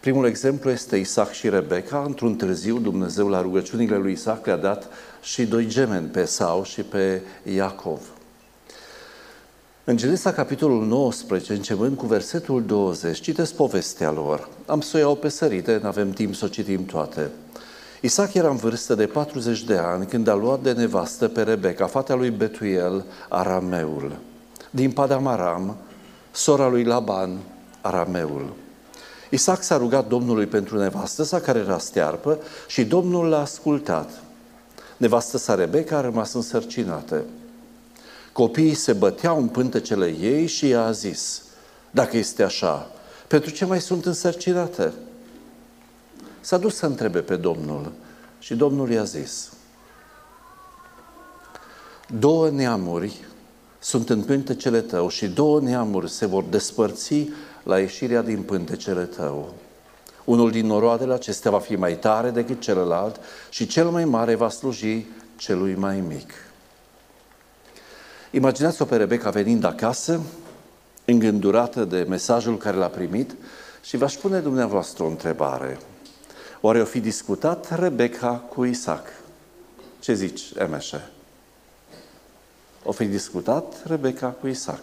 Primul exemplu este Isaac și Rebecca. Într-un târziu, Dumnezeu la rugăciunile lui Isaac le-a dat și doi gemeni, pe Esau și pe Iacov. În Genesa, capitolul 19, începând cu versetul 20, citesc povestea lor. Am să o iau pe sărite, n-avem timp să o citim toate. Isaac era în vârstă de 40 de ani când a luat de nevastă pe Rebecca, fata lui Betuel, Arameul, din Padam Aram, sora lui Laban, Arameul. Isaac s-a rugat Domnului pentru nevastă sa, care era stearpă, și Domnul l-a ascultat. Nevastă sa Rebecca a rămas însărcinată. Copiii se băteau în pântecele ei și ea a zis: dacă este așa, pentru ce mai sunt însărcinată? S-a dus să întrebe pe Domnul și Domnul i-a zis: două neamuri sunt în pântecele tău și două neamuri se vor despărți la ieșirea din pântecele tău. Unul din noroadele acestea va fi mai tare decât celălalt și cel mai mare va sluji celui mai mic. Imaginați-o pe Rebecca venind acasă, îngândurată de mesajul care l-a primit, și v-aș pune dumneavoastră o întrebare. Oare o fi discutat Rebecca cu Isaac? Ce zici, Emeșe? O fi discutat Rebecca cu Isaac?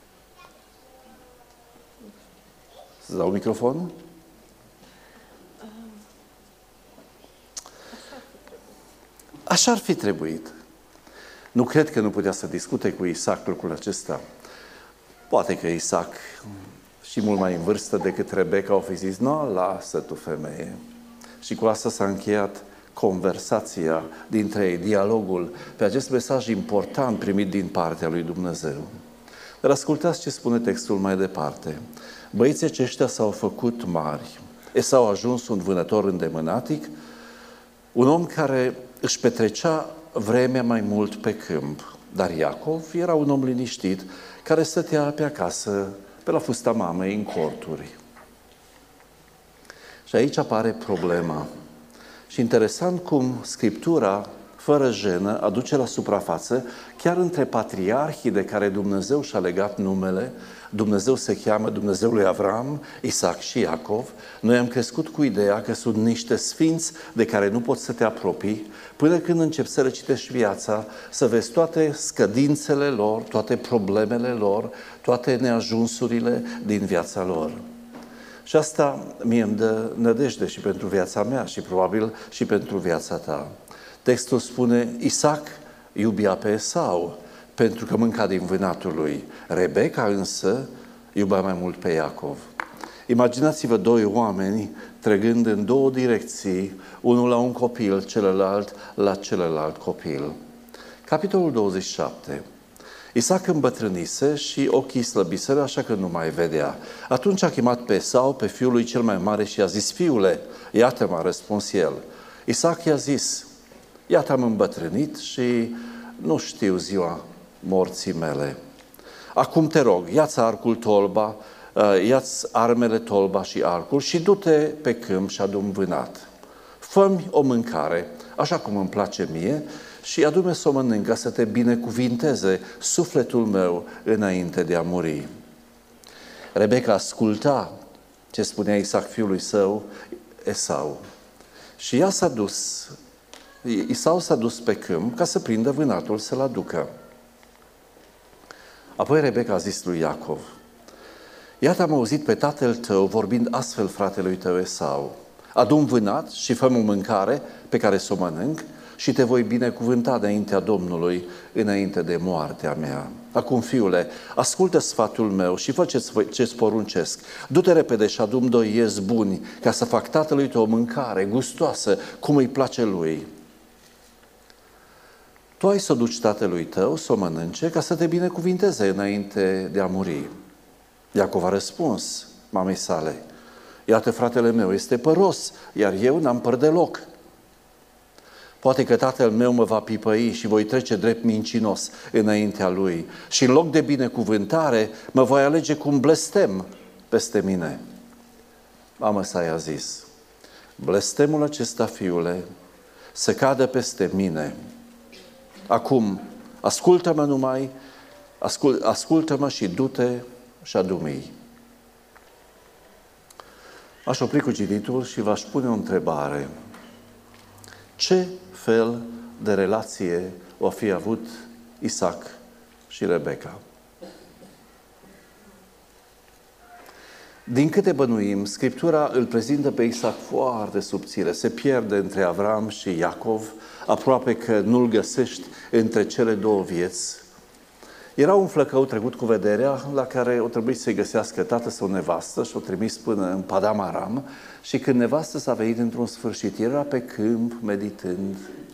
Să dau microfonul? Așa ar fi trebuit. Nu cred că nu putea să discute cu Isaac lucrul acesta. Poate că Isaac, și mult mai în vârstă decât Rebecca, au fi zis: nu, lasă tu, femeie. Și cu asta s-a încheiat conversația dintre ei, dialogul pe acest mesaj important primit din partea lui Dumnezeu. Dar ascultați ce spune textul mai departe. Băieții aceștia s-au făcut mari. Esau a ajuns un vânător îndemânatic, un om care își petrecea vremea mai mult pe câmp. Dar Iacov era un om liniștit, care stătea pe acasă, pe la fusta mamei, în corturi. Și aici apare problema. Și interesant cum Scriptura, fără jenă, aduce la suprafață, chiar între patriarhii de care Dumnezeu și-a legat numele, Dumnezeu se cheamă Dumnezeul lui Avram, Isaac și Iacov. Noi am crescut cu ideea că sunt niște sfinți de care nu poți să te apropii, până când începi să le citești viața, să vezi toate scădințele lor, toate problemele lor, toate neajunsurile din viața lor. Și asta mie îmi dă nădejde și pentru viața mea și probabil și pentru viața ta. Textul spune: Isaac iubea pe Esau pentru că mânca din vânatul lui. Rebecca însă iubea mai mult pe Iacov. Imaginați-vă doi oameni trăgând în două direcții, unul la un copil, celălalt la celălalt copil. Capitolul 27. Isaac îmbătrânise și ochii slăbiseră, așa că nu mai vedea. Atunci a chemat pe Esau, pe fiul lui cel mai mare, și a zis: fiule, iată, m-a răspuns el. Isaac i-a zis: iată, am îmbătrânit și nu știu ziua morții mele. Acum te rog, ia-ți arcul, tolba, ia-ți armele, tolba și arcul și du-te pe câmp și adu-mi vânat. Fă-mi o mâncare, așa cum îmi place mie, și adu-mi să o mănânc, ca să te binecuvinteze sufletul meu înainte de a muri. Rebecca asculta ce spunea Isaac fiului său, Esau. Și ea s-a dus, Esau s-a dus pe câmp ca să prindă vânatul să-l aducă. Apoi Rebecca a zis lui Iacov: iată, am auzit pe tatăl tău vorbind astfel fratelui tău Esau: adu-mi vânat și fă-mi o mâncare pe care să o mănânc și te voi binecuvânta înaintea Domnului, înainte de moartea mea. Acum, fiule, ascultă sfatul meu și fă ce-ți poruncesc. Du-te repede și adu-mi doi iezi buni, ca să fac tatălui tău o mâncare gustoasă, cum îi place lui. Tu ai să o duci tatălui tău să o mănânce, ca să te binecuvinteze înainte de a muri. Iacov a răspuns mamei sale: iată, fratele meu este păros, iar eu n-am păr deloc. Poate că tatăl meu mă va pipăi și voi trece drept mincinos înaintea lui și în loc de binecuvântare mă voi alege cu un blestem peste mine. Mama sa i-a zis: blestemul acesta, fiule, să cadă peste mine. Acum, ascultă-mă numai, ascultă-mă și du-te și adu-mi. Aș opri cu cititul și v-aș pune o întrebare. Ce fel de relație o fi avut Isaac și Rebecca? Din câte bănuim, Scriptura îl prezintă pe Isaac foarte subțire. Se pierde între Avram și Iacov, aproape că nu-l găsești între cele două vieți. Era un flăcău trecut cu vederea la care o trebuie să-i găsească tată sau nevastă și o trimis până în Padam Aram și când nevastă s-a venit într-un sfârșit, era pe câmp meditând.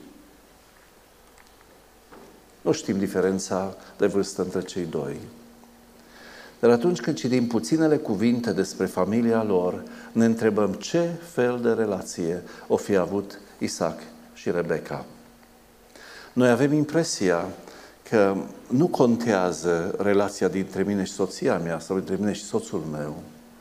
Nu știm diferența de vârstă între cei doi. Dar atunci când citim puținele cuvinte despre familia lor, ne întrebăm ce fel de relație o fi avut Isaac și Rebecca. Noi avem impresia că nu contează relația dintre mine și soția mea sau dintre mine și soțul meu.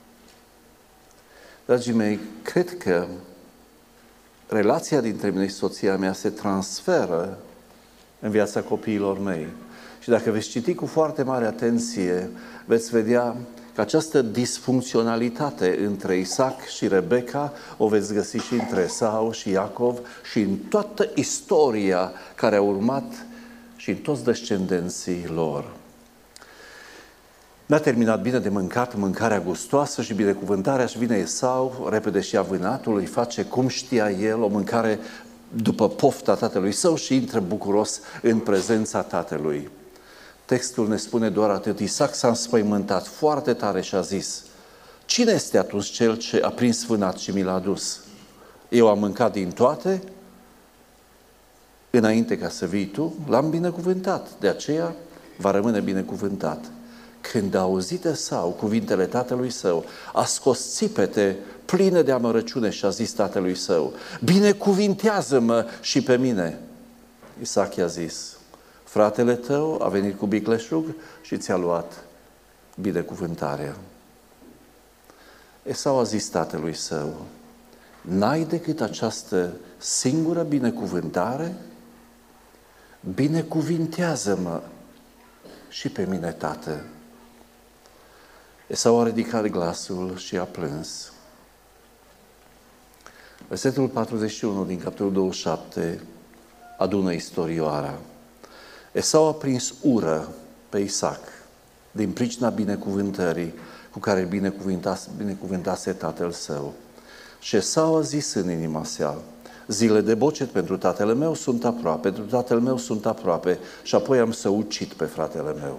Dragii mei, cred că relația dintre mine și soția mea se transferă în viața copiilor mei. Și dacă veți citi cu foarte mare atenție, veți vedea că această disfuncționalitate între Isaac și Rebecca o veți găsi și între Esau și Iacov și în toată istoria care a urmat și în toți descendenții lor. N-a terminat bine de mâncat mâncarea gustoasă și binecuvântarea și vine Esau, repede și ia vânatul, îi face cum știa el, o mâncare după pofta tatălui său și intră bucuros în prezența tatălui. Textul ne spune doar atât. Isaac s-a înspăimântat foarte tare și a zis: cine este atunci cel ce a prins vânat și mi l-a adus? Eu am mâncat din toate, înainte ca să vii tu, l-am binecuvântat, de aceea va rămâne binecuvântat. Când a auzit Esau cuvintele tatălui său, a scos țipete pline de amărăciune și a zis tatălui său: binecuvintează-mă și pe mine. Isaac i-a zis: fratele tău a venit cu bicleșug și ți-a luat binecuvântarea. Esau a zis tatălui său: n-ai decât această singură binecuvântare? Binecuvintează-mă și pe mine, tată. Esau a ridicat glasul și a plâns. Versetul 41 din capitolul 27 adună istorioara. Esau a prins ură pe Isaac din pricina binecuvântării cu care binecuvântase tatăl său. Și Esau a zis în inima sa: zile de bocet pentru tatăl meu sunt aproape, pentru tatăl meu sunt aproape și apoi am să ucid pe fratele meu.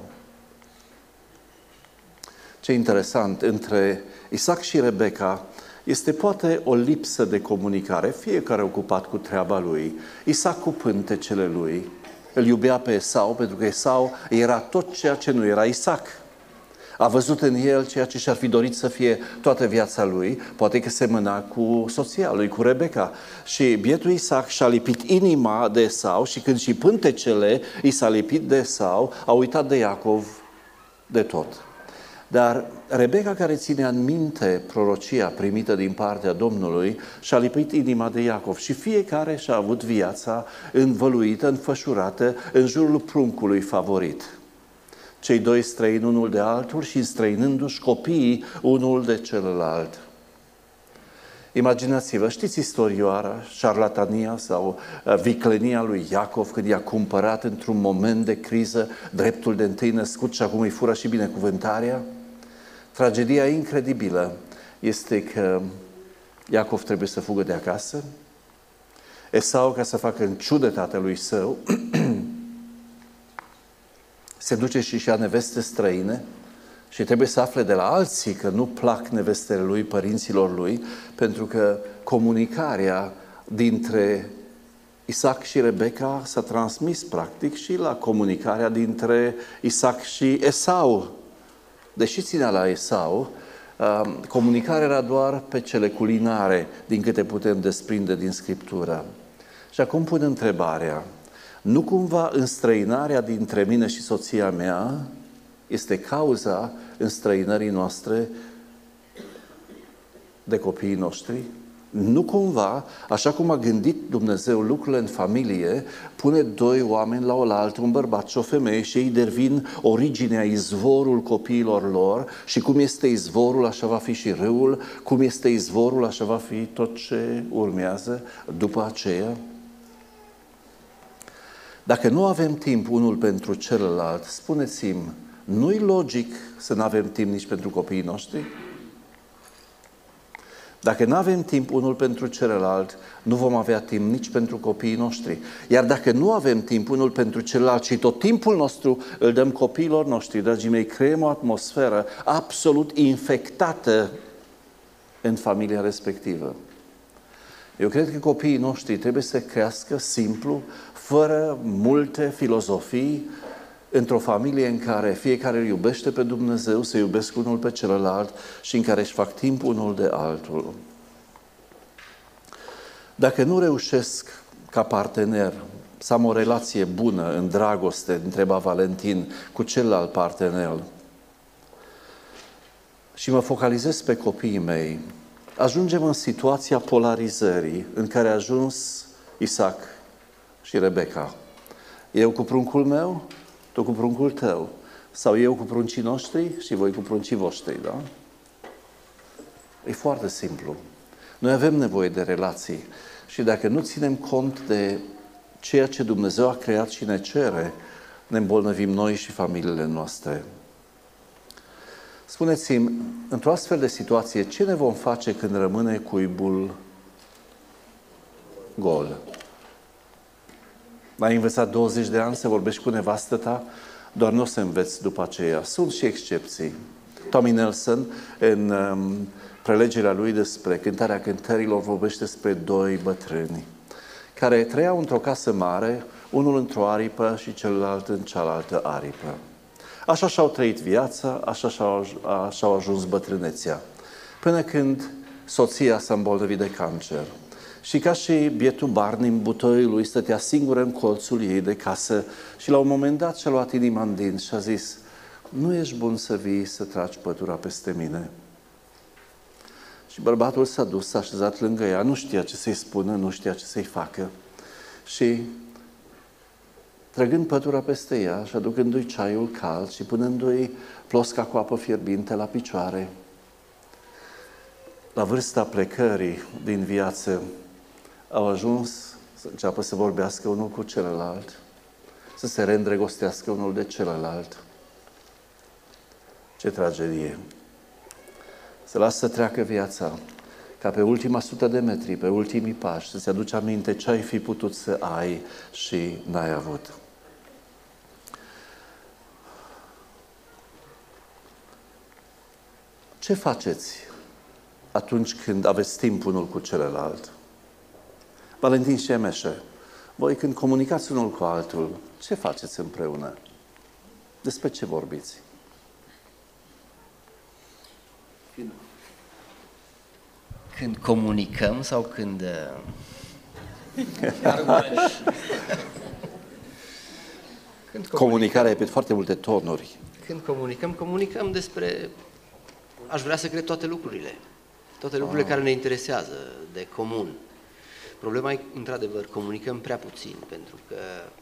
Ce interesant, între Isaac și Rebecca este poate o lipsă de comunicare, fiecare ocupat cu treaba lui. Isaac cu pântecele lui, îl iubea pe Esau pentru că Esau era tot ceea ce nu era Isaac. A văzut în el ceea ce și-ar fi dorit să fie toată viața lui, poate că semăna cu soția lui, cu Rebecca. Și bietul Isaac și-a lipit inima de Esau și când și pântecele i s-a lipit de Esau, a uitat de Iacov de tot. Dar Rebecca, care ține în minte prorocia primită din partea Domnului, și-a lipit inima de Iacov și fiecare și-a avut viața învăluită, înfășurată în jurul pruncului favorit. Cei doi străini unul de altul și străinându-și copiii unul de celălalt. Imaginați-vă, știți istorioara, șarlatania sau viclenia lui Iacov când i-a cumpărat într-un moment de criză dreptul de întâi născut și acum îi fură și binecuvântarea? Tragedia incredibilă este că Iacov trebuie să fugă de acasă. Esau, ca să facă în ciudă tatălui său, se duce și ia neveste străine și trebuie să afle de la alții că nu plac nevestele lui, părinților lui, pentru că comunicarea dintre Isaac și Rebecca s-a transmis practic și la comunicarea dintre Isaac și Esau. Deși ținea la Esau, comunicarea era doar pe cele culinare, din câte putem desprinde din Scriptură. Și acum pun întrebarea: nu cumva înstrăinarea dintre mine și soția mea este cauza înstrăinării noastre de copiii noștri? Nu cumva, așa cum a gândit Dumnezeu lucrurile în familie, pune doi oameni la oaltă, un bărbat și o femeie, și ei devin originea, izvorul copiilor lor, și cum este izvorul, așa va fi și râul, cum este izvorul, așa va fi tot ce urmează după aceea. Dacă nu avem timp unul pentru celălalt, spuneți-mi, nu-i logic să nu avem timp nici pentru copiii noștri? Dacă nu avem timp unul pentru celălalt, nu vom avea timp nici pentru copiii noștri. Iar dacă nu avem timp unul pentru celălalt și tot timpul nostru îl dăm copiilor noștri, dragii mei, creăm o atmosferă absolut infectată în familia respectivă. Eu cred că copiii noștri trebuie să crească simplu, fără multe filozofii, într-o familie în care fiecare îl iubește pe Dumnezeu, se iubesc unul pe celălalt și în care își fac timp unul de altul. Dacă nu reușesc ca partener să am o relație bună, în dragoste, întreba Valentin, cu celălalt partener, și mă focalizez pe copiii mei, ajungem în situația polarizării în care a ajuns Isaac și Rebecca. Eu cu pruncul meu, tu cu pruncul tău. Sau eu cu pruncii noștri și voi cu pruncii voștri, da? E foarte simplu. Noi avem nevoie de relații și dacă nu ținem cont de ceea ce Dumnezeu a creat și ne cere, ne îmbolnăvim noi și familiile noastre. Spuneți-mi, într-o astfel de situație, ce ne vom face când rămâne cuibul gol? Ai învățat 20 de ani să vorbești cu nevastă ta, doar nu o să înveți după aceea. Sunt și excepții. Tommy Nelson, în prelegerea lui despre cântarea cântărilor, vorbește despre doi bătrâni care trăiau într-o casă mare, unul într-o aripă și celălalt în cealaltă aripă. Așa și-au trăit viața, așa și-au ajuns bătrânețea, până când soția s-a îmbolnăvit de cancer. Și ca și bietul Barney, în butoiul lui, stătea singură în colțul ei de casă și la un moment dat și-a luat inima în dinți și a zis: nu ești bun să vii să tragi pătura peste mine? Și bărbatul s-a dus, s-a așezat lângă ea, nu știa ce să-i spună, nu știa ce să-i facă. Și trăgând pătura peste ea și aducându-i ceaiul cald și punându-i plosca cu apă fierbinte la picioare, la vârsta plecării din viață, au ajuns să înceapă să vorbească unul cu celălalt, să se reîndrăgostească unul de celălalt. Ce tragedie! Să lasă să treacă viața, ca pe ultima 100 de metri, pe ultimii pași, să-ți aduci aminte ce ai fi putut să ai și n-ai avut. Ce faceți atunci când aveți timp unul cu celălalt? Valentin și Emeșe, voi când comunicați unul cu altul, ce faceți împreună? Despre ce vorbiți? Când comunicăm sau când... Comunicarea e pe foarte multe tonuri. Când comunicăm despre... Aș vrea să cred toate lucrurile. Toate lucrurile care ne interesează de comun. Problema e, într-adevăr, comunicăm prea puțin, pentru că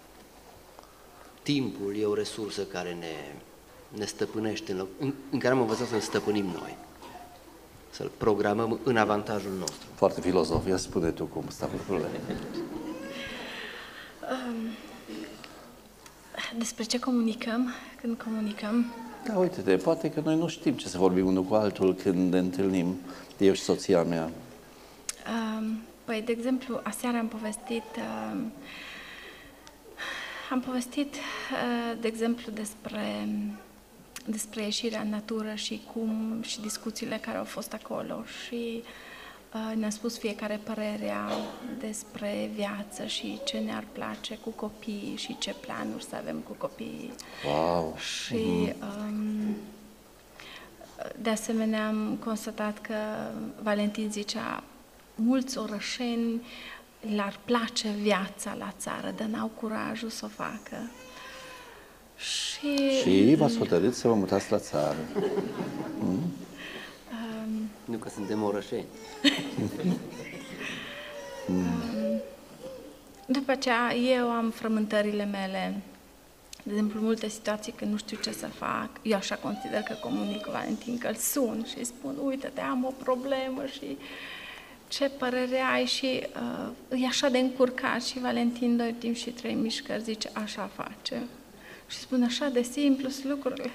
timpul e o resursă care ne stăpânește, în care am învățat să-l stăpânim noi. Să-l programăm în avantajul nostru. Foarte filozof. Ia spune tu cum stau lucrurile. Despre ce comunicăm când comunicăm? Da, uite-te, poate că noi nu știm ce să vorbim unul cu altul când ne întâlnim, eu și soția mea. Păi, de exemplu, aseară am povestit, de exemplu, despre ieșirea în natură și discuțiile care au fost acolo și ne-a spus fiecare părerea despre viață și ce ne-ar place cu copiii și ce planuri să avem cu copiii. Wow! Și de asemenea am constatat că Valentin zicea, mulți orășeni le-ar place viața la țară, dar n-au curajul să o facă. Și v-ați hotărât să vă mutați la țară. Nu că suntem orășeni. După aceea, eu am frământările mele. De exemplu, multe situații când nu știu ce să fac, eu așa consider că comunic cu Valentin, că îl sun și îi spun, uite-te, am o problemă și ce părere ai și e așa de încurcat și Valentin 2 timp și 3 mișcări zice, așa face. Și spun, așa de simplu sunt lucrurile.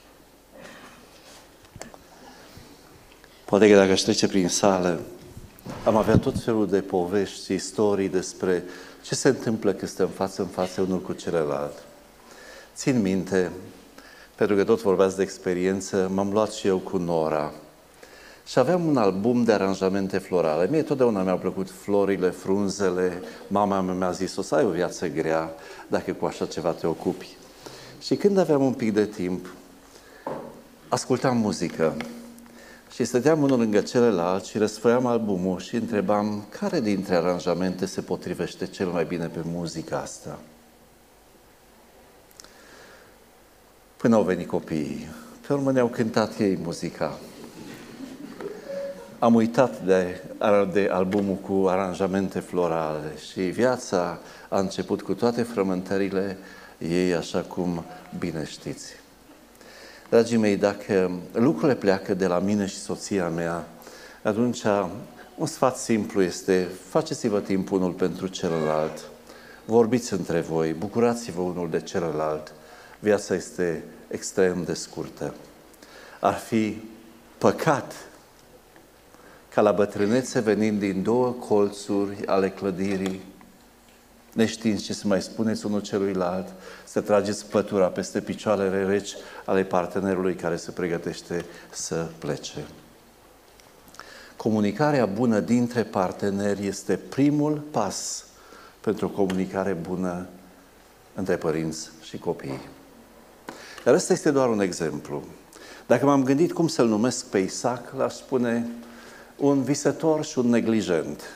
Poate că dacă aș trece prin sală, am avea tot felul de povești și istorii despre ce se întâmplă când stăm față în față unul cu celălalt. Țin minte, pentru că tot vorbeați de experiență, m-am luat și eu cu Nora și aveam un album de aranjamente florale. Mie totdeauna mi-au plăcut florile, frunzele. Mama mea mi-a zis, o să ai o viață grea dacă cu așa ceva te ocupi. Și când aveam un pic de timp, ascultam muzică și stăteam unul lângă celălalt și răsfăiam albumul și întrebam care dintre aranjamente se potrivește cel mai bine pe muzica asta. Până au venit copiii. Pe urmă ne-au cântat ei muzica. Am uitat de albumul cu aranjamente florale și viața a început cu toate frământările ei, așa cum bine știți. Dragii mei, dacă lucrurile pleacă de la mine și soția mea, atunci un sfat simplu este, faceți-vă timp unul pentru celălalt, vorbiți între voi, bucurați-vă unul de celălalt. Viața este extrem de scurtă. Ar fi păcat ca la bătrânețe, venind din două colțuri ale clădirii, neștiind ce să mai spuneți unul celuilalt, să trageți pătura peste picioarele reci ale partenerului care se pregătește să plece. Comunicarea bună dintre parteneri este primul pas pentru o comunicare bună între părinți și copii. Dar ăsta este doar un exemplu. Dacă m-am gândit cum să-l numesc pe Isaac, l-aș spune un visător și un neglijent.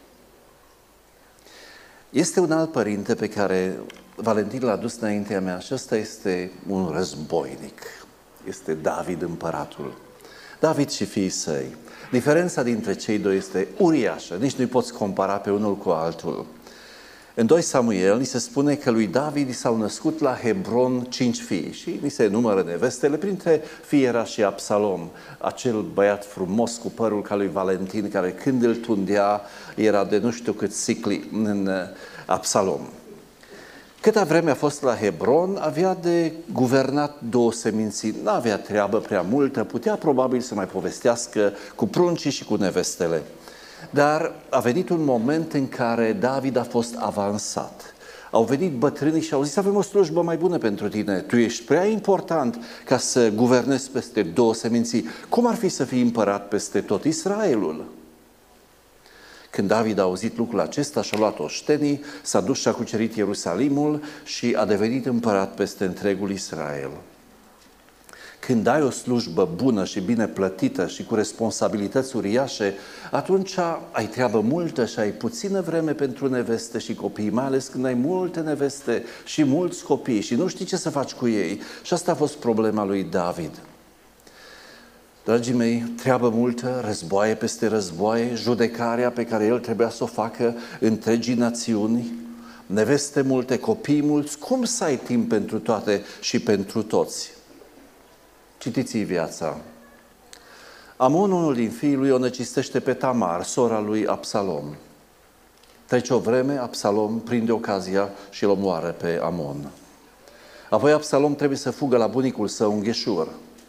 Este un alt părinte pe care Valentin l-a dus înaintea mea și ăsta este un războinic. Este David împăratul. David și fiii săi. Diferența dintre cei doi este uriașă, nici nu-i poți compara pe unul cu altul. În 2 Samuel ni se spune că lui David i s-au născut la Hebron 5 fii și ni se numără nevestele, printre fii era și Absalom, acel băiat frumos cu părul ca lui Valentin, care când îl tundea era de nu știu cât sicli în Absalom. Câta vreme a fost la Hebron, avea de guvernat 2 seminții, n-avea treabă prea multă, putea probabil să mai povestească cu pruncii și cu nevestele. Dar a venit un moment în care David a fost avansat. Au venit bătrânii și au zis, avem o slujbă mai bună pentru tine, tu ești prea important ca să guvernezi peste 2 seminții. Cum ar fi să fii împărat peste tot Israelul? Când David a auzit lucrul acesta, și-a luat oștenii, s-a dus și a cucerit Ierusalimul și a devenit împărat peste întregul Israel. Când ai o slujbă bună și bine plătită și cu responsabilități uriașe, atunci ai treabă multă și ai puțină vreme pentru neveste și copii, mai ales când ai multe neveste și mulți copii și nu știi ce să faci cu ei. Și asta a fost problema lui David. Dragii mei, treabă multă, războaie peste războaie, judecarea pe care el trebuia să o facă întregii națiuni, neveste multe, copii mulți, cum să ai timp pentru toate și pentru toți? Citiți viața. Amon, unul din fiii lui, o necistește pe Tamar, sora lui Absalom. Trece o vreme, Absalom prinde ocazia și îl omoară pe Amon. Apoi Absalom trebuie să fugă la bunicul său în Gheșur.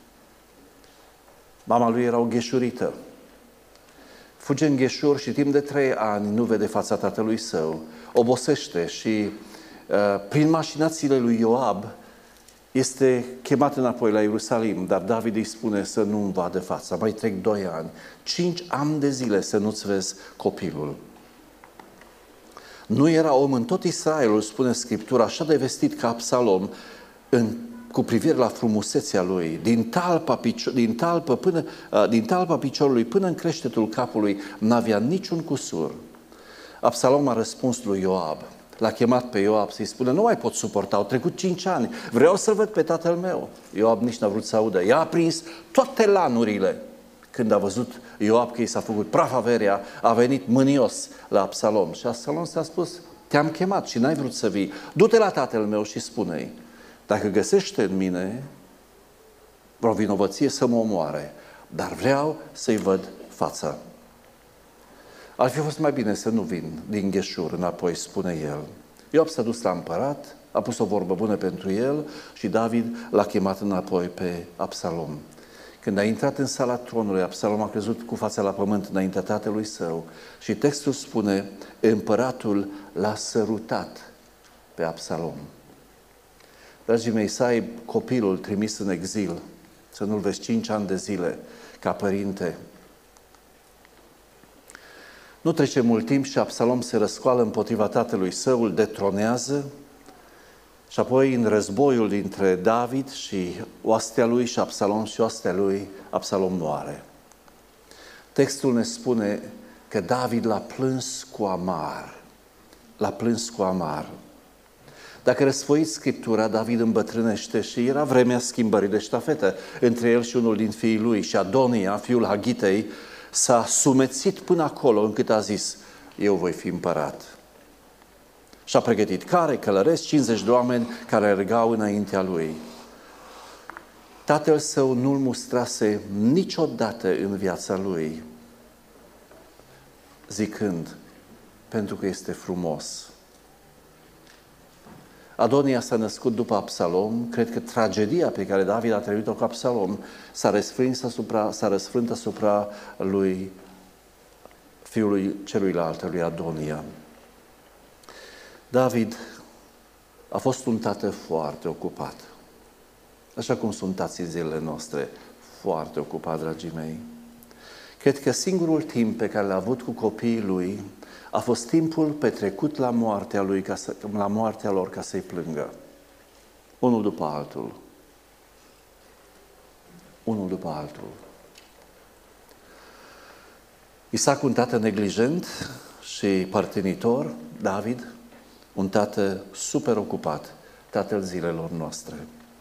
Mama lui era o gheșurită. Fuge în Gheșur și timp de 3 ani nu vede fața tatălui său. Obosește și prin mașinațiile lui Ioab este chemat înapoi la Ierusalim, dar David îi spune să nu-mi vadă fața. Mai trec 2 ani, 5 ani de zile să nu-ți vezi copilul. Nu era om în tot Israelul, spune Scriptura, așa de vestit ca Absalom, cu privire la frumusețea lui, din talpa piciorului până în creștetul capului, n-avea niciun cusur. Absalom a răspuns lui Ioab. L-a chemat pe Ioab să-i spună, nu mai pot suporta, au trecut 5 ani, vreau să-l văd pe tatăl meu. Ioab nici n-a vrut să audă. I-a aprins toate lanurile când a văzut Ioab că i s-a făcut praf averea, a venit mânios la Absalom. Și Absalom s-a spus, te-am chemat și n-ai vrut să vii. Du-te la tatăl meu și spune-i, dacă găsește în mine vreo vinovăție să mă omoare, dar vreau să-i văd fața. Ar fi fost mai bine să nu vin din Gheșur înapoi, spune el. Ioab s-a dus la împărat, a pus o vorbă bună pentru el și David l-a chemat înapoi pe Absalom. Când a intrat în sala tronului, Absalom a căzut cu fața la pământ înaintea tatălui său și textul spune, împăratul l-a sărutat pe Absalom. Dragii mei, să ai copilul trimis în exil, să nu-l vezi 5 ani de zile ca părinte. Nu trece mult timp și Absalom se răscoală împotriva tatălui său, îl detronează și apoi în războiul dintre David și oastea lui și Absalom și oastea lui, Absalom moare. Textul ne spune că David l-a plâns cu amar. L-a plâns cu amar. Dacă răsfoiți Scriptura, David îmbătrânește și era vremea schimbării de ștafetă între el și unul din fiii lui. Și Adonia, fiul Hagitei, s-a sumețit până acolo încât a zis, eu voi fi împărat. Și-a pregătit care, călăreți, 50 de oameni care alergau înaintea lui. Tatăl său nu-l mustrase niciodată în viața lui, zicând, pentru că este frumos. Adonia s-a născut după Absalom, cred că tragedia pe care David a trăit-o cu Absalom s-a răsfrânt asupra lui fiului celuilalt, lui Adonia. David a fost un tată foarte ocupat, așa cum sunt tații în zilele noastre, foarte ocupat, dragii mei. Cred că singurul timp pe care l-a avut cu copiii lui a fost timpul petrecut la moartea lui, la moartea lor, ca să-i plângă. Unul după altul. Unul după altul. Isaac, un tată neglijent și părtinitor, David, un tată super ocupat, tatăl zilelor noastre.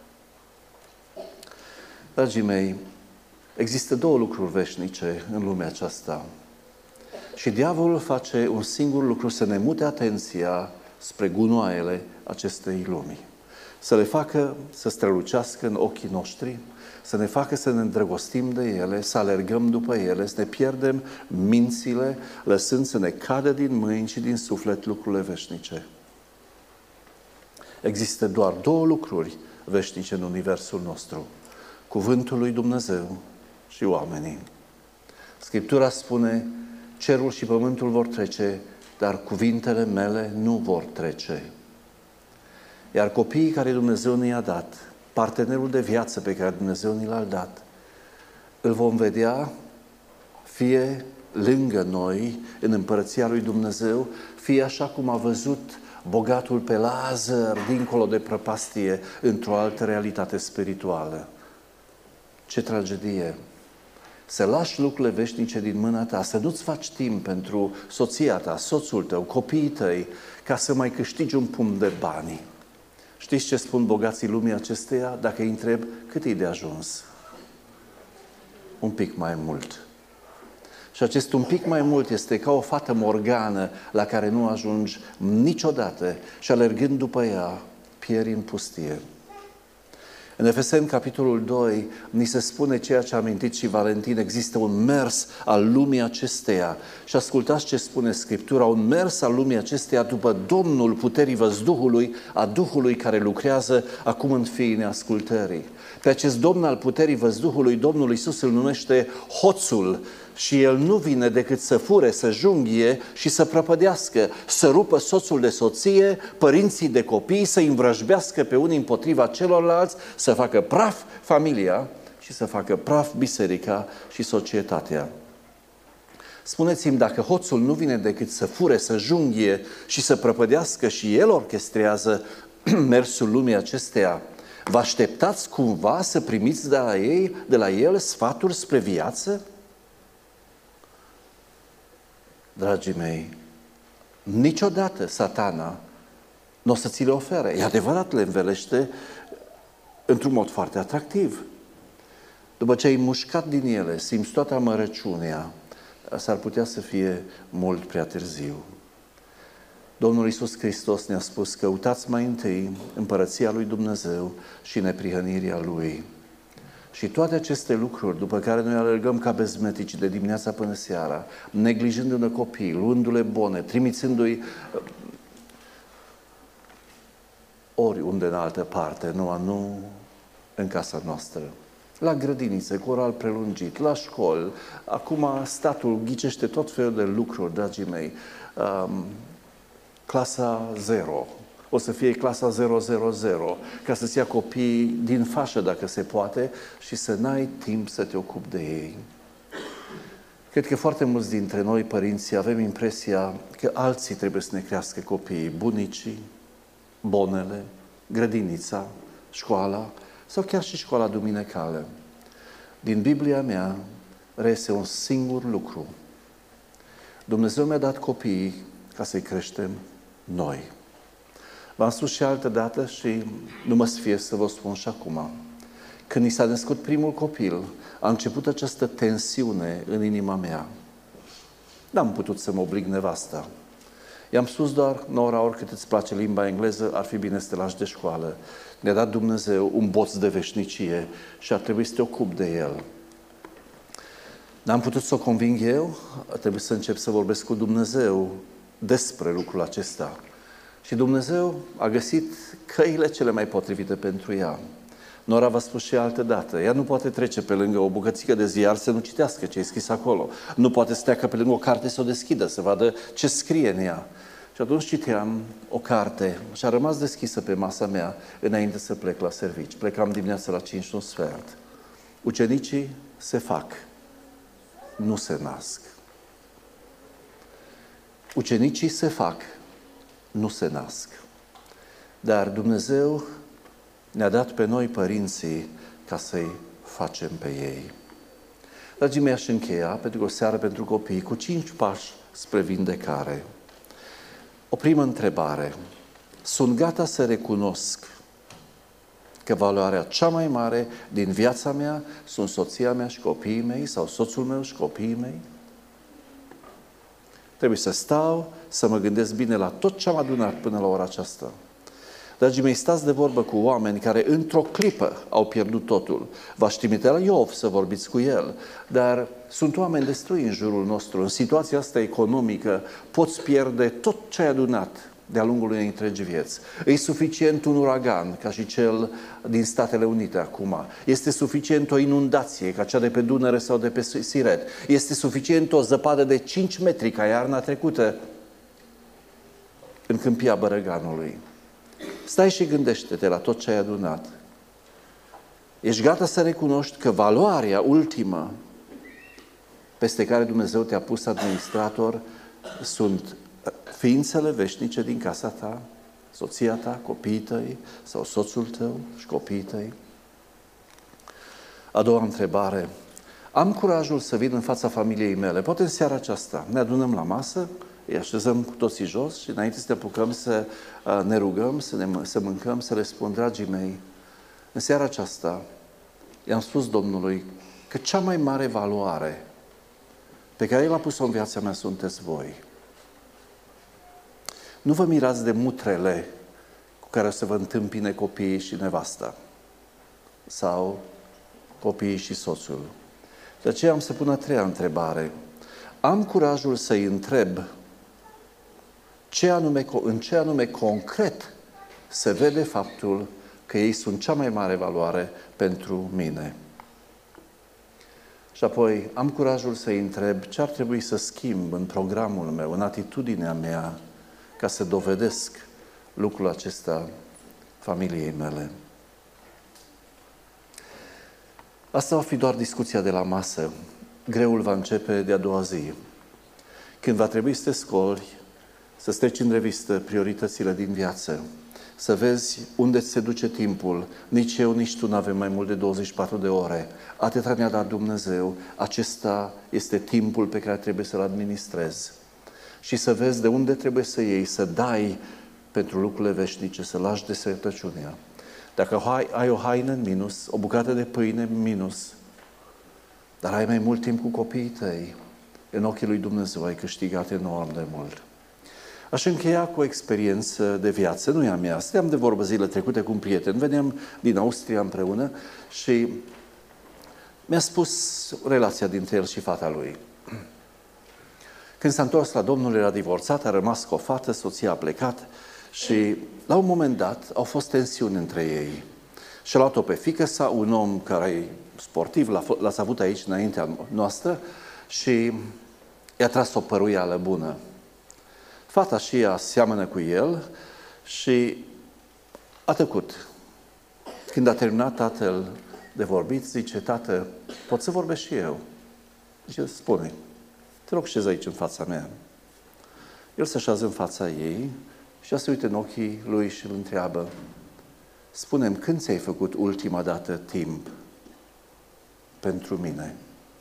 Dragii mei, există 2 lucruri veșnice în lumea aceasta. Și diavolul face un singur lucru, să ne mute atenția spre gunoaiele acestei lumi. Să le facă să strălucească în ochii noștri, să ne facă să ne îndrăgostim de ele, să alergăm după ele, să ne pierdem mințile, lăsând să ne cadă din mâini și din suflet lucrurile veșnice. Există doar 2 lucruri veșnice în universul nostru. Cuvântul lui Dumnezeu și oamenii. Scriptura spune, cerul și pământul vor trece, dar cuvintele mele nu vor trece. Iar copiii care Dumnezeu ne-a dat, partenerul de viață pe care Dumnezeu ne l-a dat, îl vom vedea fie lângă noi, în împărăția lui Dumnezeu, fie așa cum a văzut bogatul pe Lazar, dincolo de prăpastie, într-o altă realitate spirituală. Ce tragedie! Să lași lucrurile veșnice din mâna ta, să nu-ți faci timp pentru soția ta, soțul tău, copiii tăi, ca să mai câștigi un pumn de bani. Știți ce spun bogații lumii acesteia? Dacă îi întreb, cât e de ajuns? Un pic mai mult. Și acest un pic mai mult este ca o fată morgană la care nu ajungi niciodată și alergând după ea, pieri în pustie. În Efeseni, capitolul 2, ni se spune ceea ce a amintit și Valentin, există un mers al lumii acesteia. Și ascultați ce spune Scriptura, un mers al lumii acesteia după Domnul puterii văzduhului, a Duhului care lucrează acum în fiii neascultării. Pe acest Domn al puterii văzduhului, Domnul Iisus îl numește hoțul și el nu vine decât să fure, să junghie și să prăpădească, să rupă soțul de soție, părinții de copii, să învrăjbească pe unii împotriva celorlalți, să facă praf familia și să facă praf biserica și societatea. Spuneți-mi, dacă hoțul nu vine decât să fure, să junghie și să prăpădească și el orchestrează mersul lumii acesteia, vă așteptați cumva să primiți de la el sfaturi spre viață? Dragii mei, niciodată Satana nu o să ți le ofere. E adevărat, le învelește într-un mod foarte atractiv. După ce ai mușcat din ele, simți toată amărăciunea, s-ar putea să fie mult prea târziu. Domnul Iisus Hristos ne-a spus: căutați mai întâi împărăția lui Dumnezeu și neprihănirea Lui. Și toate aceste lucruri, după care noi alergăm ca bezmetici de dimineața până seara, neglijându-ne copiii, luându-le bone, trimițându-i oriunde în altă parte, nu în casa noastră. La grădinițe, cu oral prelungit, la școli. Acum statul ghicește tot felul de lucruri, dragii mei. Clasa 0. O să fie clasa 000, ca să-ți ia copiii din fașă, dacă se poate, și să n-ai timp să te ocupi de ei. Cred că foarte mulți dintre noi, părinții, avem impresia că alții trebuie să ne crească copiii, bunicii, bonele, grădinița, școala sau chiar și școala duminicală. Din Biblia mea reiese un singur lucru. Dumnezeu mi-a dat copiii ca să-i creștem noi. V-am spus și altă dată și nu mă sfie să vă spun și acum. Când ni s-a născut primul copil, a început această tensiune în inima mea. N-am putut să mă oblig nevasta. I-am spus doar: Nora, oricât îți place limba engleză, ar fi bine să te lași de școală. Ne-a dat Dumnezeu un boț de veșnicie și ar trebui să te ocupi de el. N-am putut să o conving eu, a trebuit să încep să vorbesc cu Dumnezeu despre lucrul acesta. Și Dumnezeu a găsit căile cele mai potrivite pentru ea. Nora v-a spus și altă dată, ea nu poate trece pe lângă o bucățică de ziar să nu citească ce e scris acolo. Nu poate să treacă pe lângă o carte să o deschidă, să vadă ce scrie în ea. Și atunci citeam o carte și a rămas deschisă pe masa mea înainte să plec la servici. Plecam dimineața la 5:15. Ucenicii se fac, nu se nasc. Ucenicii se fac, nu se nasc. Dar Dumnezeu ne-a dat pe noi, părinții, ca să-i facem pe ei. Dragii mei, aș încheia pentru o seară pentru copii cu 5 pași spre vindecare. O primă întrebare. Sunt gata să recunosc că valoarea cea mai mare din viața mea sunt soția mea și copiii mei sau soțul meu și copiii mei? Trebuie să stau, să mă gândesc bine la tot ce am adunat până la ora aceasta. Dragii mei, stați de vorbă cu oameni care într-o clipă au pierdut totul. V-aș trimite la Iov să vorbiți cu el, dar sunt oameni destui în jurul nostru. În situația asta economică poți pierde tot ce ai adunat de-a lungul unei întregi vieți. E suficient un uragan, ca și cel din Statele Unite acum. Este suficient o inundație, ca cea de pe Dunăre sau de pe Siret. Este suficient o zăpadă de 5 metri, ca iarna trecută în Câmpia Bărăganului. Stai și gândește-te la tot ce ai adunat. Ești gata să recunoști că valoarea ultimă peste care Dumnezeu te-a pus administrator sunt ființele veșnice din casa ta, soția ta, copiii tăi sau soțul tău și copiii tăi? A doua întrebare. Am curajul să vin în fața familiei mele, poate în seara aceasta, ne adunăm la masă, îi așezăm cu toții jos și înainte să ne apucăm să ne rugăm, să mâncăm, să le spun: dragii mei, în seara aceasta i-am spus Domnului că cea mai mare valoare pe care El a pus-o în viața mea sunteți voi. Nu vă mirați de mutrele cu care o să vă întâmpine copiii și nevasta sau copiii și soțul. De aceea am să pun a treia întrebare. Am curajul să-i întreb în ce anume concret se vede faptul că ei sunt cea mai mare valoare pentru mine. Și apoi am curajul să-i întreb ce ar trebui să schimb în programul meu, în atitudinea mea, ca să dovedesc lucrul acesta familiei mele. Asta va fi doar discuția de la masă. Greul va începe de a doua zi. Când va trebui să te scoli, să treci în revistă prioritățile din viață, să vezi unde se duce timpul. Nici eu, nici tu nu avem mai mult de 24 de ore. Atâta ne-a dat Dumnezeu. Acesta este timpul pe care trebuie să-l administrezi. Și să vezi de unde trebuie să iei, să dai pentru lucrurile veșnice, să lași desertăciunea. Dacă ai o haină în minus, o bucată de pâine în minus, dar ai mai mult timp cu copiii tăi. În ochii lui Dumnezeu ai câștigat enorm de mult. Aș încheia cu o experiență de viață, nu e a mea. Stăteam de vorbă zile trecute cu un prieten, veneam din Austria împreună și mi-a spus relația dintre el și fata lui. Când s-a întors la Domnul, era divorțat, a rămas cu o fată, soția a plecat și la un moment dat au fost tensiuni între ei. Și-a luat-o pe fiică sa, un om care e sportiv, l-ați avut aici înaintea noastră și i-a tras o păruială bună. Fata și ea seamănă cu el și a tăcut. Când a terminat tatăl de vorbit, zice, tată, pot să vorbesc și eu? Zice, spune, te rog, șezi aici în fața mea. El se așează în fața ei și ea se uită în ochii lui și îl întreabă, spune-mi, când ți-ai făcut ultima dată timp pentru mine?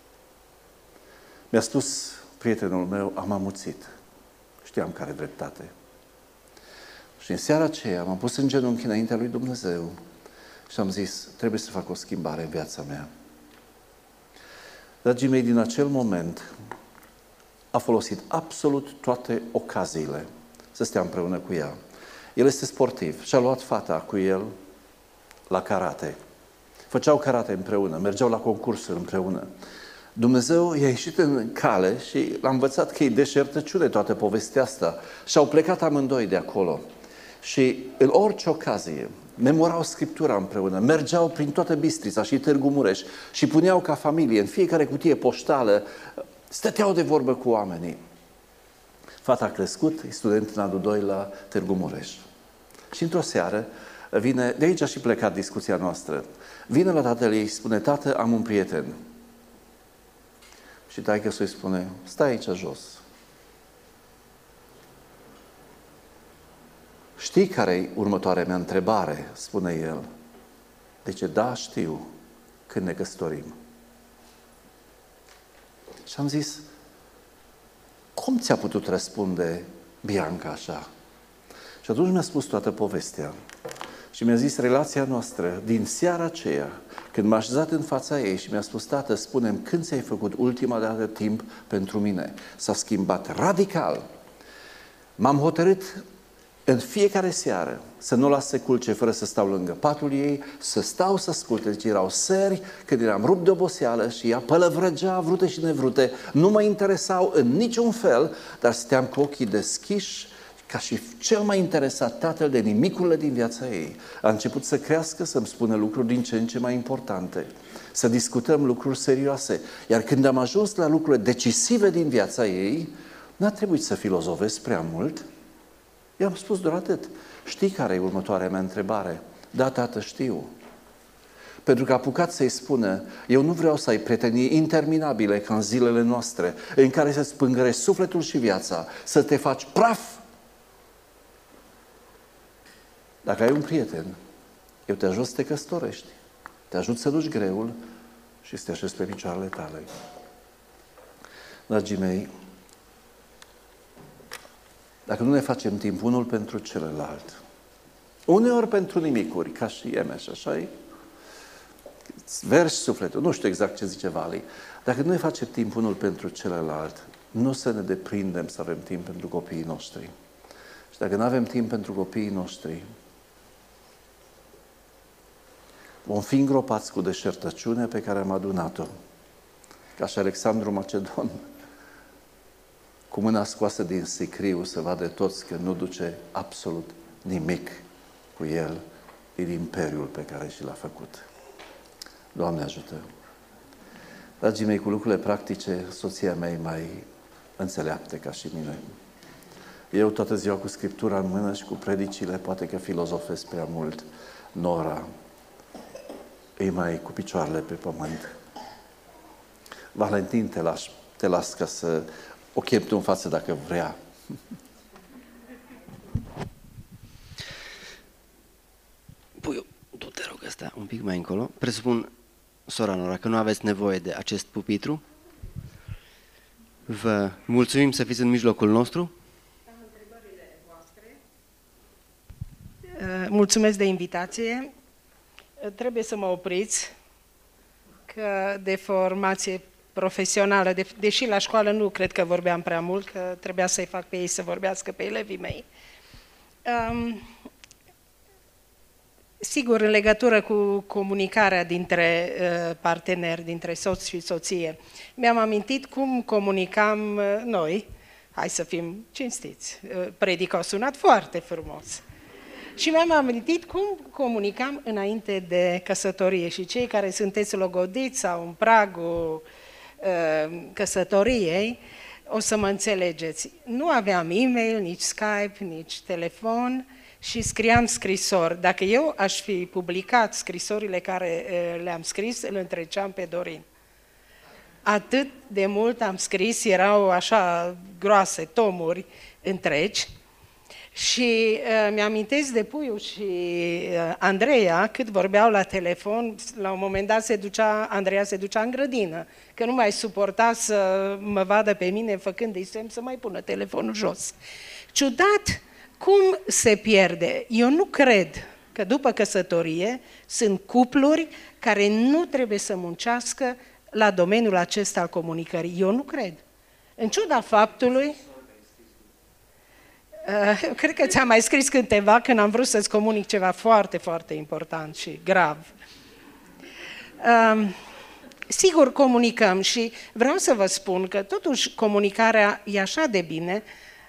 Mi-a spus prietenul meu, am amuțit. Știam care dreptate. Și în seara aceea m-am pus în genunchi înaintea lui Dumnezeu și am zis, trebuie să fac o schimbare în viața mea. Dragii mei, din acel moment a folosit absolut toate ocaziile să stea împreună cu ea. El este sportiv și a luat fata cu el la karate. Făceau karate împreună, mergeau la concursuri împreună. Dumnezeu i-a ieșit în cale și l-a învățat că e deșertăciune toată povestea asta. Și au plecat amândoi de acolo. Și în orice ocazie memorau Scriptura împreună, mergeau prin toată Bistrița și Târgu Mureș și puneau ca familie în fiecare cutie poștală, stăteau de vorbă cu oamenii. Fata a crescut, e student în anul 2 la Târgu Mureș. Și într-o seară vine, de aici a și plecat discuția noastră, vine la tatăl ei și spune, tată, am un prieten. Și taică-s îi spune, stai aici jos. Știi care-i următoarea mea întrebare? Spune el. Deci, da, știu, când ne căsătorim. Și am zis, cum ți-a putut răspunde Bianca așa? Și atunci mi-a spus toată povestea. Și mi-a zis, relația noastră din seara aceea, când m-a așezat în fața ei și mi-a spus, tată, spune-mi, când ți-ai făcut ultima dată timp pentru mine? S-a schimbat radical. M-am hotărât în fiecare seară să nu las să culce fără să stau lângă patul ei, să stau să asculte. Deci erau seri când eram rupt de oboseală și ea pălăvrăgea vrute și nevrute. Nu mă interesau în niciun fel, dar stăteam cu ochii deschiși ca și cel mai interesat tatăl de nimicurile din viața ei. A început să crească, să-mi spună lucruri din ce în ce mai importante, să discutăm lucruri serioase. Iar când am ajuns la lucrurile decisive din viața ei, n-a trebuit să filozofez prea mult. I-am spus doar atât. Știi care e următoarea mea întrebare? Da, tată, știu. Pentru că a apucat să-i spună, eu nu vreau să ai prietenii interminabile ca în zilele noastre, în care să-ți spângărești sufletul și viața, să te faci praf. Dacă ai un prieten, eu te ajut să te căsătorești, te ajut să duci greul și să te așezi pe picioarele tale. Dragii mei, dacă nu ne facem timp unul pentru celălalt, uneori pentru nimicuri, ca și Emeș, așa-i? Îți vergi sufletul, nu știu exact ce zice Vali. Dacă nu ne facem timp unul pentru celălalt, nu să ne deprindem să avem timp pentru copiii noștri. Și dacă nu avem timp pentru copiii noștri, vom fi îngropați cu deșertăciunea pe care am adunat-o. Ca și Alexandru Macedon, cu mâna scoasă din sicriu să vadă toți că nu duce absolut nimic cu el din imperiul pe care și l-a făcut. Doamne ajută! Dragii mei, cu lucrurile practice, soția mea e mai înțeleaptă ca și mine. Eu toată ziua cu Scriptura în mână și cu predicile, poate că filozofez prea mult. Nora e mai cu picioarele pe pământ. Valentin, te las ca să o chem tu în față dacă vrea. Puiu, tu te rog asta un pic mai încolo. Presupun, sora Nora, că nu aveți nevoie de acest pupitru. Vă mulțumim să fiți în mijlocul nostru. Mulțumesc de invitație. Trebuie să mă opriți, că de formație profesională, deși la școală nu cred că vorbeam prea mult, că trebuia să-i fac pe ei să vorbească, pe elevii mei. Sigur, în legătură cu comunicarea dintre parteneri, dintre soț și soție, mi-am amintit cum comunicam noi, hai să fim cinstiți, predica a sunat foarte frumos. Și mi-am amintit cum comunicam înainte de căsătorie și cei care sunteți logodiți sau în pragul căsătoriei, o să mă înțelegeți. Nu aveam e-mail, nici Skype, nici telefon și scriam scrisori. Dacă eu aș fi publicat scrisorile care le-am scris, îl întreceam pe Dorin. Atât de mult am scris, erau așa groase, tomuri întregi. Și mi-amintesc de Puiu și Andreea, cât vorbeau la telefon, la un moment dat Andreea se ducea în grădină, că nu mai suporta să mă vadă pe mine făcând-i semn să mai pună telefonul jos. Ciudat cum se pierde. Eu nu cred că după căsătorie sunt cupluri care nu trebuie să muncească la domeniul acesta al comunicării. Eu nu cred. În ciuda faptului, cred că ți-am mai scris câteva când am vrut să-ți comunic ceva foarte, foarte important și grav. Sigur, comunicăm și vreau să vă spun că totuși comunicarea e așa de bine,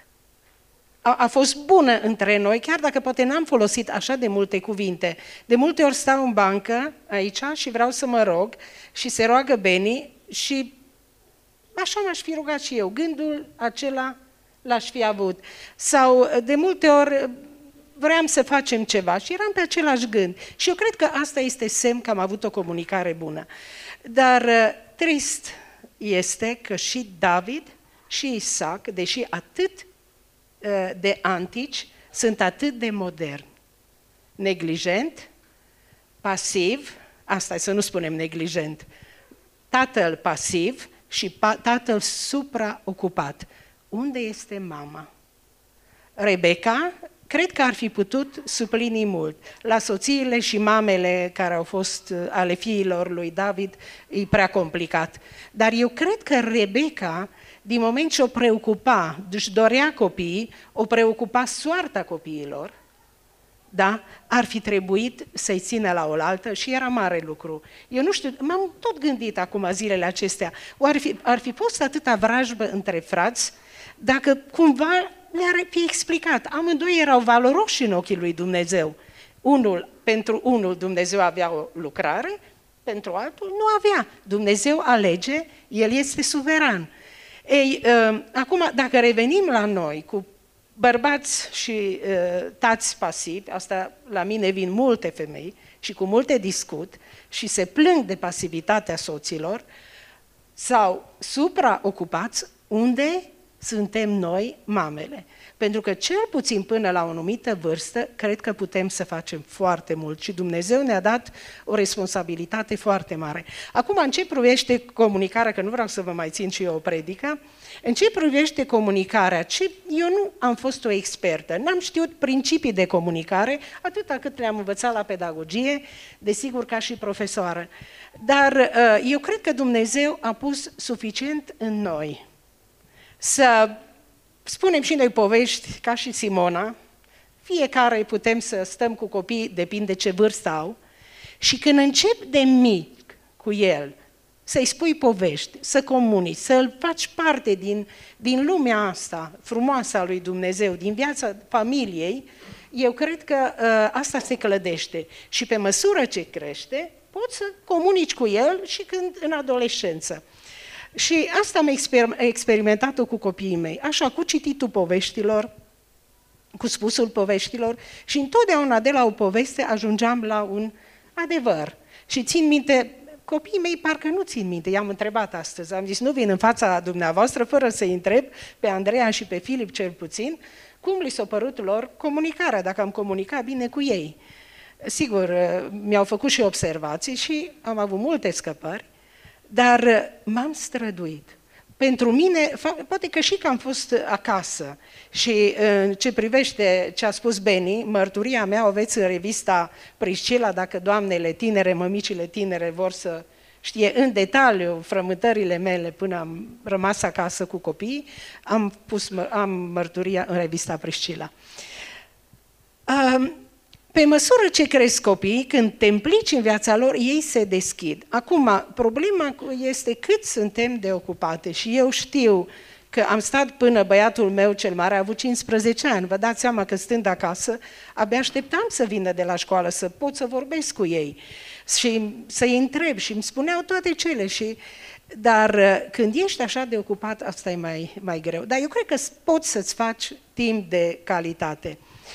a fost bună între noi, chiar dacă poate n-am folosit așa de multe cuvinte. De multe ori stau în bancă aici și vreau să mă rog și se roagă Beni și așa m-aș fi rugat și eu, gândul acela l-aș fi avut. Sau de multe ori vreau să facem ceva și eram pe același gând. Și eu cred că asta este semn că am avut o comunicare bună. Dar trist este că și David și Isaac, deși atât de antici, sunt atât de moderni. Neglijent, pasiv, asta e să nu spunem neglijent, tatăl pasiv și tatăl supraocupat. Unde este mama? Rebecca, cred că ar fi putut suplini mult. La soțiile și mamele care au fost ale fiilor lui David, e prea complicat. Dar eu cred că Rebecca, din moment ce o preocupa, își dorea copiii, o preocupa soarta copiilor, da? Ar fi trebuit să-i țină la oaltă și era mare lucru. Eu nu știu, m-am tot gândit acum zilele acestea, ar fi fost atâta vrajbă între frați, dacă cumva le-ar fi explicat. Amândoi erau valoroși în ochii lui Dumnezeu. Pentru unul Dumnezeu avea o lucrare, pentru altul nu avea. Dumnezeu alege, El este suveran. Ei, acum, dacă revenim la noi cu bărbați și tați pasivi, asta la mine vin multe femei și cu multe discut și se plâng de pasivitatea soților, sau supraocupați, unde suntem noi, mamele. Pentru că cel puțin până la o anumită vârstă, cred că putem să facem foarte mult și Dumnezeu ne-a dat o responsabilitate foarte mare. Acum, în ce privește comunicarea, că nu vreau să vă mai țin și eu o predică, în ce privește comunicarea, eu nu am fost o expertă, n-am știut principii de comunicare, atâta cât le-am învățat la pedagogie, desigur ca și profesoară. Dar eu cred că Dumnezeu a pus suficient în noi să spunem și noi povești, ca și Simona, fiecare putem să stăm cu copii, depinde ce vârstă au, și când încep de mic cu el, să-i spui povești, să comunici, să-l faci parte din lumea asta frumoasă a lui Dumnezeu, din viața familiei, eu cred că asta se clădește. Și pe măsură ce crește, poți să comunici cu el și când în adolescență. Și asta am experimentat-o cu copiii mei, așa, cu cititul poveștilor, cu spusul poveștilor și întotdeauna de la o poveste ajungeam la un adevăr. Și țin minte, copiii mei parcă nu țin minte, i-am întrebat astăzi, am zis, nu vin în fața dumneavoastră fără să-i întreb pe Andreea și pe Filip cel puțin, cum li s-a părut lor comunicarea, dacă am comunicat bine cu ei. Sigur, mi-au făcut și observații și am avut multe scăpări, dar m-am străduit. Pentru mine, poate că și că am fost acasă și în ce privește ce a spus Beni, mărturia mea o aveți în revista Priscila, dacă doamnele tinere, mămicile tinere vor să știe în detaliu frământările mele până am rămas acasă cu copiii, am mărturia în revista Priscila. Pe măsură ce cresc copiii, când te implici în viața lor, ei se deschid. Acum, problema este cât suntem de ocupate și eu știu că am stat până băiatul meu cel mare a avut 15 ani. Vă dați seama că stând acasă, abia așteptam să vină de la școală, să pot să vorbesc cu ei și să-i întreb și îmi spuneau toate cele. Dar când ești așa de ocupat, asta e mai greu. Dar eu cred că poți să-ți faci timp de calitate.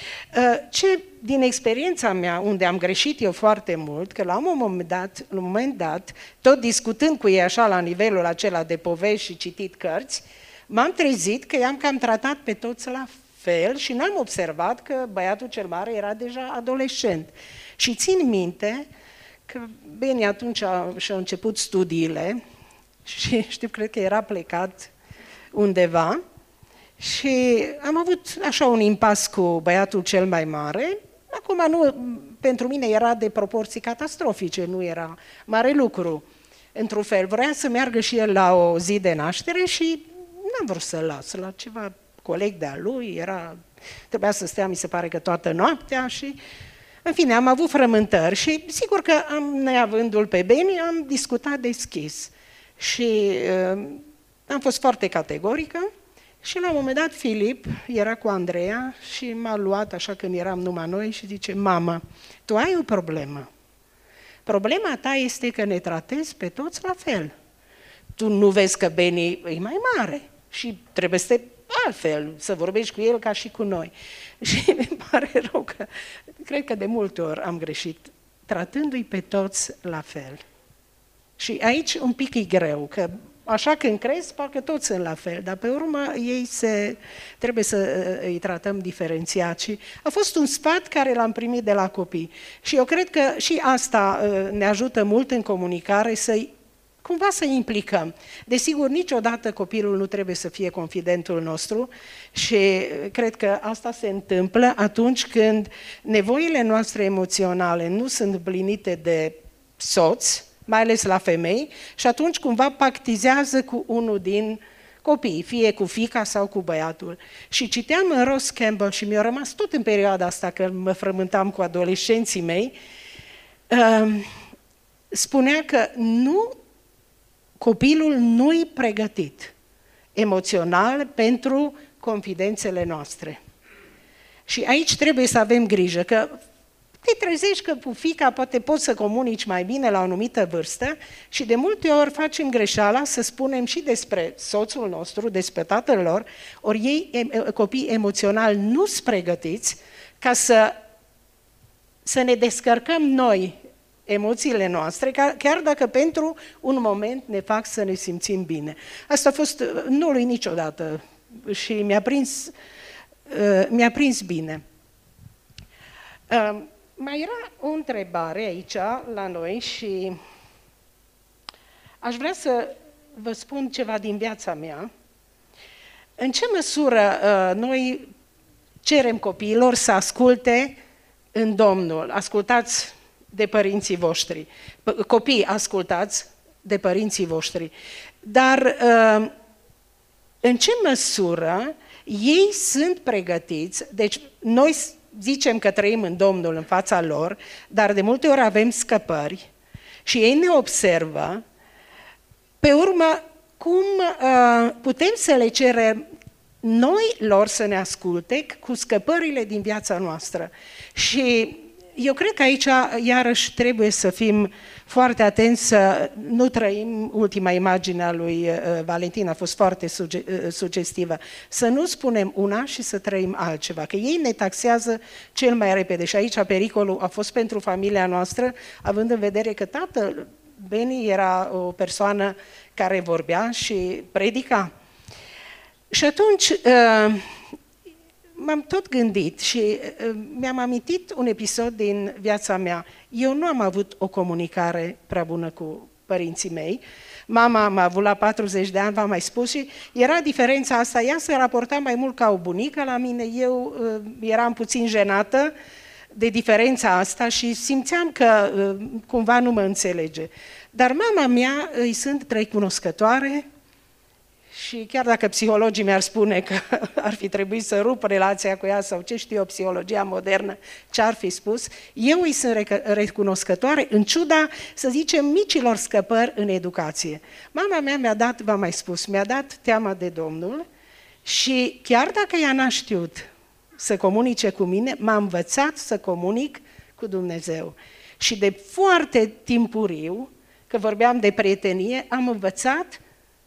Din experiența mea, unde am greșit eu foarte mult, că la un moment dat, tot discutând cu ei așa la nivelul acela de povești și citit cărți, m-am trezit că i-am cam tratat pe toți la fel și n-am observat că băiatul cel mare era deja adolescent. Și țin minte că Beni atunci și-a început studiile și știu, cred că era plecat undeva și am avut așa un impas cu băiatul cel mai mare. Acum pentru mine era de proporții catastrofice, nu era mare lucru. Într-un fel, vrea să meargă și el la o zi de naștere și n-am vrut să-l las la ceva coleg de-a lui, trebuia să stea, mi se pare că toată noaptea și, în fine, am avut frământări și sigur că neavându-l pe Beni, am discutat deschis și am fost foarte categorică și la un moment dat Filip era cu Andreea și m-a luat așa când eram numai noi și zice: mamă, tu ai o problemă. Problema ta este că ne tratezi pe toți la fel. Tu nu vezi că Beni e mai mare și trebuie să te altfel, să vorbești cu el ca și cu noi. Și mi pare rău că cred că de multe ori am greșit, tratându-i pe toți la fel. Și aici un pic e greu, că așa când crezi, parcă toți sunt la fel, dar pe urmă trebuie să îi tratăm diferențiat. Și a fost un sfat care l-am primit de la copii. Și eu cred că și asta ne ajută mult în comunicare, cumva să implicăm. Desigur, niciodată copilul nu trebuie să fie confidentul nostru și cred că asta se întâmplă atunci când nevoile noastre emoționale nu sunt împlinite de soț, mai ales la femei, și atunci cumva pactizează cu unul din copii, fie cu fiica sau cu băiatul. Și citeam în Ross Campbell și mi-a rămas tot în perioada asta că mă frământam cu adolescenții mei, spunea că copilul nu-i pregătit emoțional pentru confidențele noastre. Și aici trebuie să avem grijă, că te trezești că cu fiica poate poți să comunici mai bine la o anumită vârstă și de multe ori facem greșeala să spunem și despre soțul nostru, despre tatăl lor, ori ei, copii emoțional, nu sunt pregătiți ca să ne descărcăm noi emoțiile noastre, chiar dacă pentru un moment ne fac să ne simțim bine. Asta a fost, nu lui niciodată și mi-a prins bine. Mai era o întrebare aici la noi și aș vrea să vă spun ceva din viața mea. În ce măsură noi cerem copiilor să asculte în Domnul? Ascultați de părinții voștri. Copii, ascultați de părinții voștri. Dar în ce măsură ei sunt pregătiți? Deci noi zicem că trăim în Domnul în fața lor, dar de multe ori avem scăpări și ei ne observă. Pe urmă, cum putem să le cerem noi lor să ne asculte cu scăpările din viața noastră? Și eu cred că aici, iarăși, trebuie să fim foarte atenți să nu trăim ultima imagine a lui Valentin, a fost foarte sugestivă, să nu spunem una și să trăim altceva, că ei ne taxează cel mai repede și aici pericolul a fost pentru familia noastră, având în vedere că tatăl Beni era o persoană care vorbea și predica. Și atunci m-am tot gândit și mi-am amintit un episod din viața mea. Eu nu am avut o comunicare prea bună cu părinții mei. Mama m-a avut la 40 de ani, v-am mai spus, și era diferența asta. Ea se raporta mai mult ca o bunică la mine, eu eram puțin jenată de diferența asta și simțeam că cumva nu mă înțelege. Dar mama mea îi sunt recunoscătoare și chiar dacă psihologii mi-ar spune că ar fi trebuit să rup relația cu ea sau ce știu eu, psihologia modernă, ce ar fi spus, eu îi sunt recunoscătoare în ciuda, să zicem, micilor scăpări în educație. Mama mea mi-a dat, v-am mai spus, mi-a dat teama de Domnul și chiar dacă ea n-a știut să comunice cu mine, m-a învățat să comunic cu Dumnezeu. Și de foarte timpuriu, că vorbeam de prietenie, am învățat,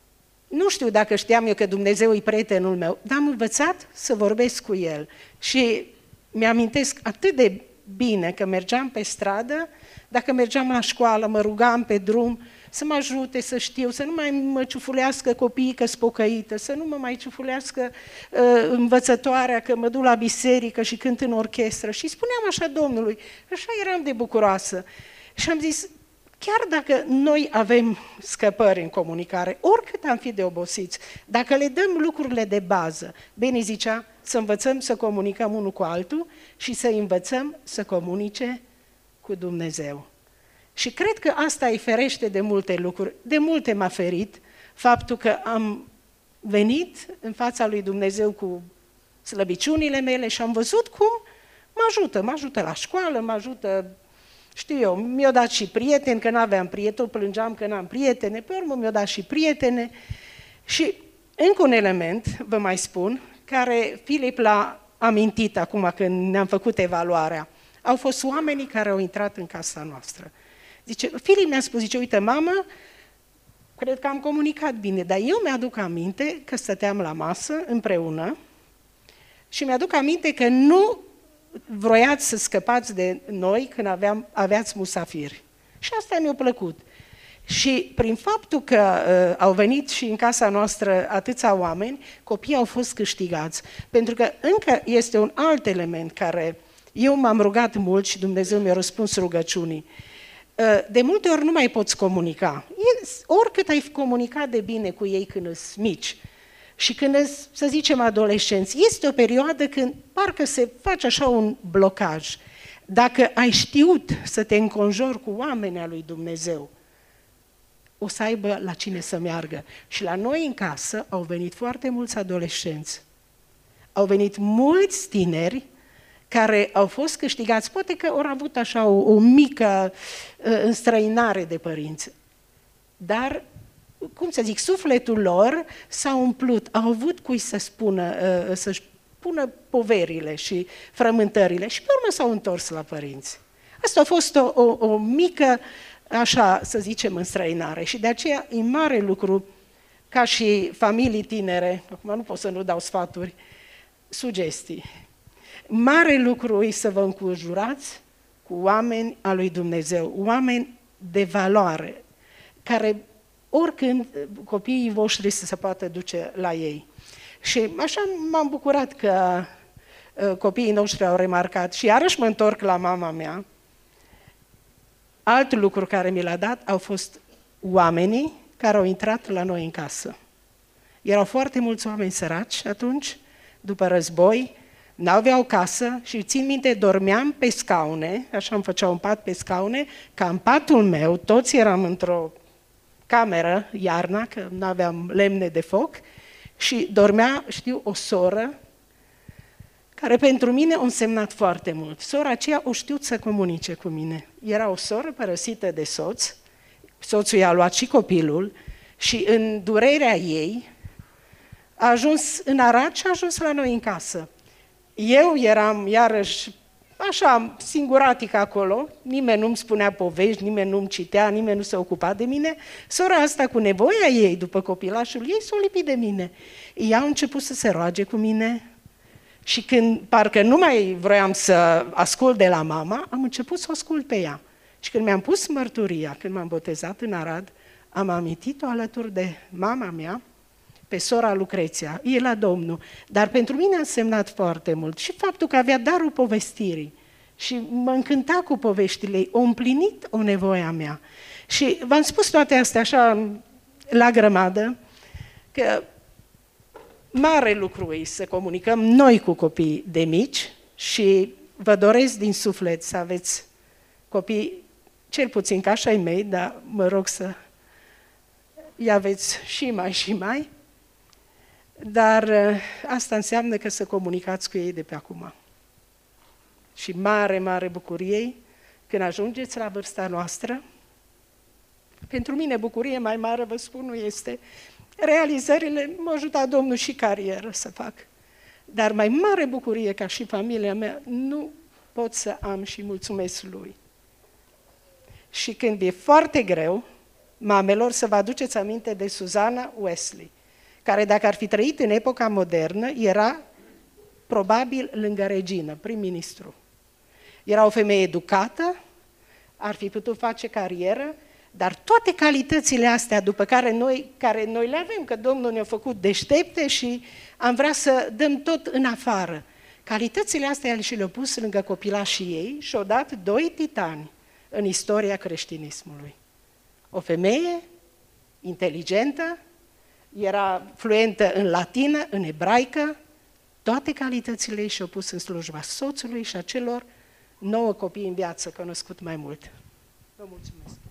nu știu dacă știam eu că Dumnezeu e prietenul meu, dar am învățat să vorbesc cu El. Și mi-amintesc atât de bine că mergeam pe stradă, dacă mergeam la școală, mă rugam pe drum să mă ajute să știu, să nu mai mă ciufulească copiii că spocăită, să nu mă mai ciufulească învățătoarea că mă duc la biserică și cânt în orchestră. Și spuneam așa Domnului, așa eram de bucuroasă. Și am zis, chiar dacă noi avem scăpări în comunicare, oricât am fi de obosiți, dacă le dăm lucrurile de bază, Beni zicea să învățăm să comunicăm unul cu altul și să învățăm să comunice cu Dumnezeu. Și cred că asta îi ferește de multe lucruri. De multe m-a ferit faptul că am venit în fața lui Dumnezeu cu slăbiciunile mele și am văzut cum mă ajută la școală, mă ajută, știu eu, mi-au dat și prieteni, că n-aveam prieteni, plângeam că n-am prietene, pe urmă mi-au dat și prietene. Și încă un element, vă mai spun, care Filip l-a amintit acum când ne-am făcut evaluarea, au fost oamenii care au intrat în casa noastră. Zice, Filip mi-a spus, zice, uite, mamă, cred că am comunicat bine, dar eu mi-aduc aminte că stăteam la masă împreună și mi-aduc aminte că nu vroiați să scăpați de noi când aveați musafiri. Și asta mi-a plăcut. Și prin faptul că au venit și în casa noastră atâția oameni, copiii au fost câștigați. Pentru că încă este un alt element care eu m-am rugat mult și Dumnezeu mi-a răspuns rugăciunii. De multe ori nu mai poți comunica. Oricât ai comunicat de bine cu ei când îți mici și când îți, să zicem, adolescenți, este o perioadă când parcă se face așa un blocaj. Dacă ai știut să te înconjori cu oamenii lui Dumnezeu, o să aibă la cine să meargă. Și la noi în casă au venit foarte mulți adolescenți. Au venit mulți tineri care au fost câștigați, poate că au avut așa o mică înstrăinare de părinți, dar, cum să zic, sufletul lor s-a umplut, au avut cui să spună, să-și pună poverile și frământările și pe urmă s-au întors la părinți. Asta a fost o mică, așa să zicem, înstrăinare și de aceea e mare lucru ca și familii tinere, acum nu pot să nu dau sfaturi, sugestii. Mare lucru e să vă înconjurați cu oameni al lui Dumnezeu, oameni de valoare, care oricând copiii voștri să se poată duce la ei. Și așa m-am bucurat că copiii noștri au remarcat și iarăși mă întorc la mama mea. Alt lucru care mi l-a dat au fost oamenii care au intrat la noi în casă. Erau foarte mulți oameni săraci atunci, după război, n-aveau casă și țin minte, dormeam pe scaune, așa îmi făceau un pat pe scaune, ca în patul meu, toți eram într-o cameră, iarna, că nu aveam lemne de foc, și dormea, știu, o soră, care pentru mine a însemnat foarte mult. Sora aceea o știut să comunice cu mine. Era o soră părăsită de soț, soțul i-a luat și copilul și în durerea ei a ajuns în Arad și a ajuns la noi în casă. Eu eram iarăși așa singuratică acolo, nimeni nu-mi spunea povești, nimeni nu-mi citea, nimeni nu se ocupa de mine. Sora asta cu nevoia ei după copilașul ei s-a lipit de mine. Ea a început să se roage cu mine și când parcă nu mai vroiam să ascult de la mama, am început să o ascult pe ea. Și când mi-am pus mărturia, când m-am botezat în Arad, am amintit-o alături de mama mea, pe sora Lucreția, e la Domnul, dar pentru mine a însemnat foarte mult și faptul că avea darul povestirii și mă încânta cu poveștile ei, o împlinit o nevoie a mea. Și v-am spus toate astea așa la grămadă, că mare lucru e să comunicăm noi cu copii de mici și vă doresc din suflet să aveți copii cel puțin ca așa ai mei, dar mă rog să îi aveți și mai, dar asta înseamnă că să comunicați cu ei de pe acum. Și mare, mare bucurie când ajungeți la vârsta noastră. Pentru mine bucurie mai mare, vă spun, nu este. Realizările m-a ajutat Domnul și carieră să fac. Dar mai mare bucurie ca și familia mea nu pot să am și mulțumesc Lui. Și când e foarte greu, mamelor, să vă aduceți aminte de Susana Wesley, care dacă ar fi trăit în epoca modernă, era probabil lângă regină, prim-ministru. Era o femeie educată, ar fi putut face carieră, dar toate calitățile astea după care noi le avem, că Domnul ne-a făcut deștepte și am vrea să dăm tot în afară. Calitățile astea El și le-a pus lângă copilașii ei și au dat 2 titani în istoria creștinismului. O femeie inteligentă, era fluentă în latină, în ebraică, toate calitățile ei și-au pus în slujba soțului și a celor 9 copii în viață, că au născut mai mult. Vă mulțumesc!